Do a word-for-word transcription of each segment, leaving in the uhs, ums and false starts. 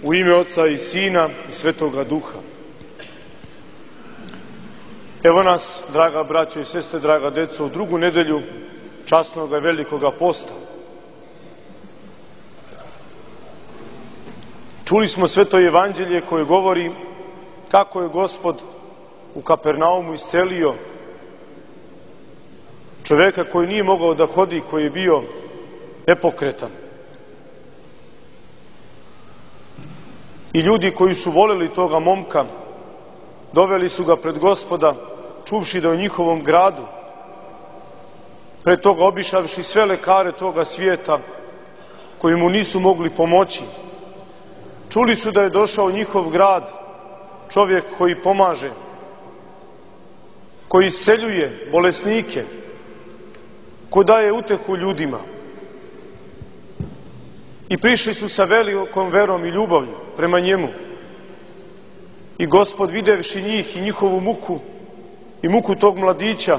U ime Oca i Sina i Svetoga Duha. Evo nas, draga braćo i sestre, draga deco, u drugu nedelju časnoga i velikoga posta. Čuli smo Sveto Evanđelje koje govori kako je Gospod u Kapernaumu iscelio čoveka koji nije mogao da hodi, koji je bio nepokretan. I ljudi koji su voleli toga momka, doveli su ga pred Gospoda, čuvši da je u njihovom gradu, pred toga obišavši sve lekare toga svijeta, koji mu nisu mogli pomoći. Čuli su da je došao u njihov grad čovjek koji pomaže, koji isceljuje bolesnike, ko daje utehu ljudima. I prišli su sa velikom verom i ljubavlju prema njemu. I Gospod, videvši njih i njihovu muku i muku tog mladića,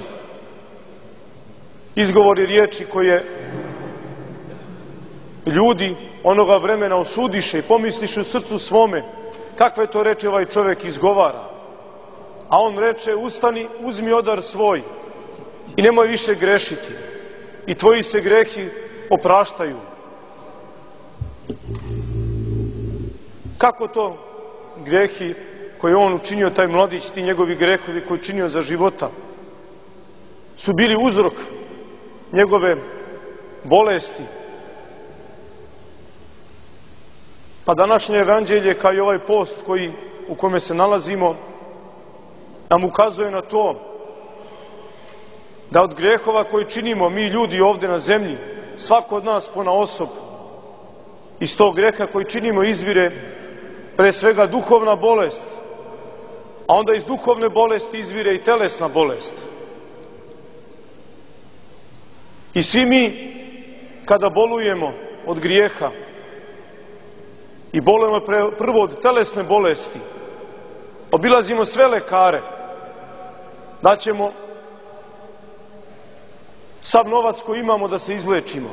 izgovori riječi koje ljudi onoga vremena osudiše i pomisliše u srcu svome kakve to reče ovaj čovjek izgovara. A on reče: ustani, uzmi odar svoj i nemoj više grešiti i tvoji se grehi opraštaju. Kako to grehi koje on učinio, taj mladić, ti njegovi grehovi koji učinio za života, su bili uzrok njegove bolesti? Pa današnje evanđelje, kao i ovaj post koji, u kome se nalazimo, nam ukazuje na to da od grehova koje činimo mi ljudi ovdje na zemlji, svako od nas ponaosob, iz tog greha koji činimo izvire pre svega duhovna bolest, a onda iz duhovne bolesti izvire i telesna bolest. I svi mi, kada bolujemo od grijeha i bolujemo prvo od telesne bolesti, obilazimo sve lekare, daćemo sav novac koji imamo da se izlečimo.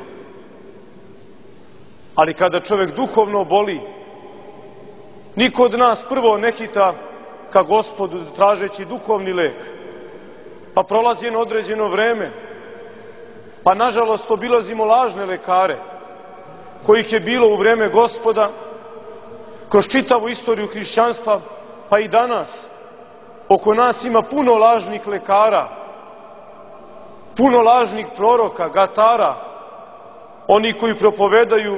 Ali kada čovjek duhovno boli, niko od nas prvo ne hita ka Gospodu tražeći duhovni lek. Pa prolazi jedno određeno vreme, pa nažalost obilazimo lažne lekare, kojih je bilo u vreme Gospoda, kroz čitavu istoriju hrišćanstva, pa i danas. Oko nas ima puno lažnih lekara, puno lažnih proroka, gatara, oni koji propovedaju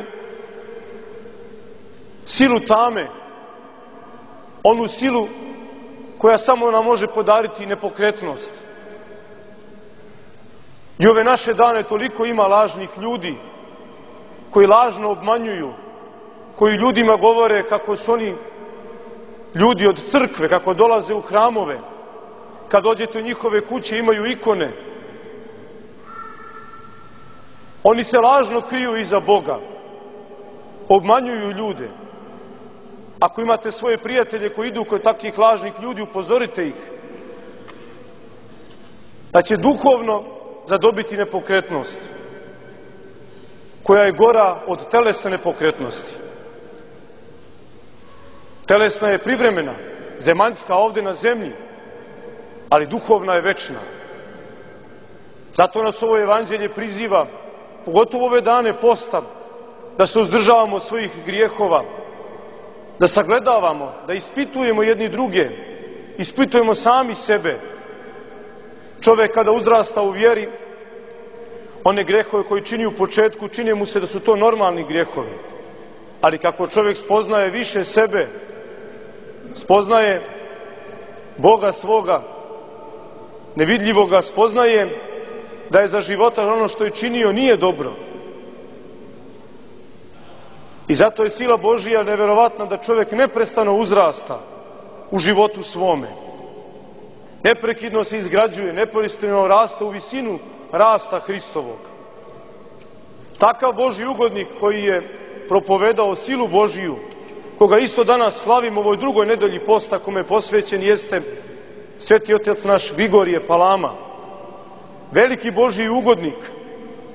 silu tame, onu silu koja samo nam može podariti nepokretnost. I ove naše dane toliko ima lažnih ljudi koji lažno obmanjuju, koji ljudima govore kako su oni ljudi od crkve, kako dolaze u hramove, kad dođete u njihove kuće imaju ikone. Oni se lažno kriju iza Boga, obmanjuju ljude. Ako imate svoje prijatelje koji idu kod takvih lažnih ljudi, upozorite ih da će duhovno zadobiti nepokretnost, koja je gora od telesne nepokretnosti. Telesna je privremena, zemaljska ovdje na zemlji, ali duhovna je večna. Zato nas ovo evanđelje priziva, pogotovo ove dane posta, da se uzdržavamo od svojih grijehova, da sagledavamo, da ispitujemo jedni druge, ispitujemo sami sebe. Čovjek kada uzrasta u vjeri, one grehove koje čini u početku, čini mu se da su to normalni grijehovi. Ali kako čovjek spoznaje više sebe, spoznaje Boga svoga, nevidljivoga, spoznaje da je za života ono što je činio nije dobro. I zato je sila Božija neverovatna da čovjek neprestano uzrasta u životu svome. Neprekidno se izgrađuje, neprestano raste u visinu rasta Hristovog. Takav Božji ugodnik koji je propovedao silu Božiju, koga isto danas slavimo u ovoj drugoj nedelji posta kome je posvećen, jeste Sveti Otac naš Grigorije Palama. Veliki Božji ugodnik,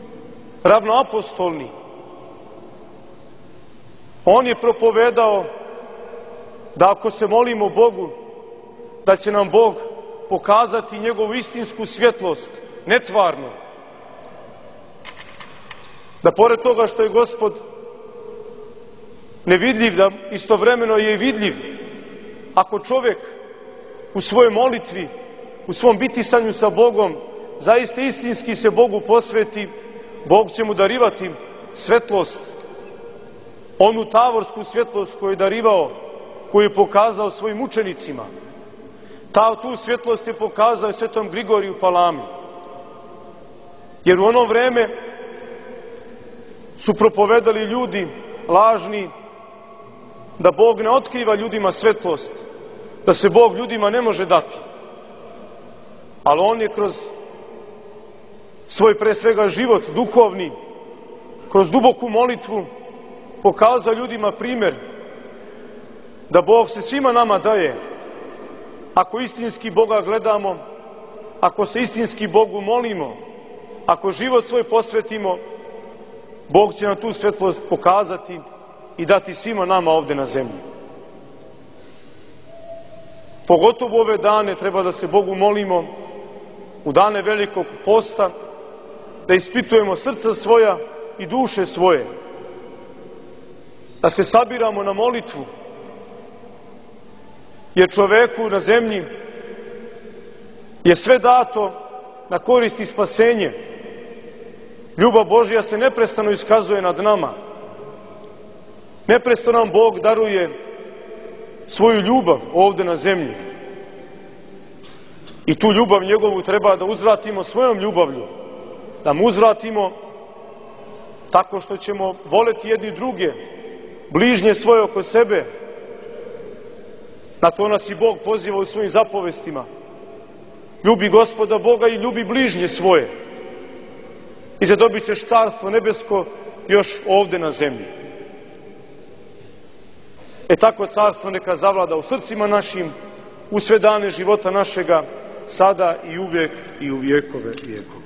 ravnoapostolni. On je propovedao da ako se molimo Bogu, da će nam Bog pokazati njegovu istinsku svjetlost, netvarnu. Da pored toga što je Gospod nevidljiv, da istovremeno je i vidljiv. Ako čovjek u svojoj molitvi, u svom bitisanju sa Bogom, zaista istinski se Bogu posveti, Bog će mu darivati svjetlost, onu tavorsku svjetlost koju je darivao, koju je pokazao svojim učenicima. Ta, tu svjetlost je pokazao svetom Grigoriju Palami. Jer u ono vreme su propovedali ljudi lažni da Bog ne otkriva ljudima svjetlost, da se Bog ljudima ne može dati. Ali on je kroz svoj pre svega život duhovni, kroz duboku molitvu pokazao ljudima primjer da Bog se svima nama daje. Ako istinski Boga gledamo, ako se istinski Bogu molimo, ako život svoj posvetimo, Bog će nam tu svjetlost pokazati i dati svima nama ovdje na zemlji. Pogotovo u ove dane treba da se Bogu molimo, u dane velikog posta, da ispitujemo srca svoja i duše svoje, da se sabiramo na molitvu, jer čoveku na zemlji je sve dato na korist i spasenje. Ljubav Božja se neprestano iskazuje nad nama. Neprestano nam Bog daruje svoju ljubav ovdje na zemlji. I tu ljubav njegovu treba da uzvratimo svojom ljubavlju. Da mu uzvratimo tako što ćemo voleti jedni druge, bližnje svoje oko sebe. Na to nas i Bog poziva u svojim zapovestima. Ljubi Gospoda Boga i ljubi bližnje svoje. I zadobit ćeš carstvo nebesko još ovdje na zemlji. E tako carstvo neka zavlada u srcima našim, u sve dane života našega, sada i uvijek i u vjekove vijekova.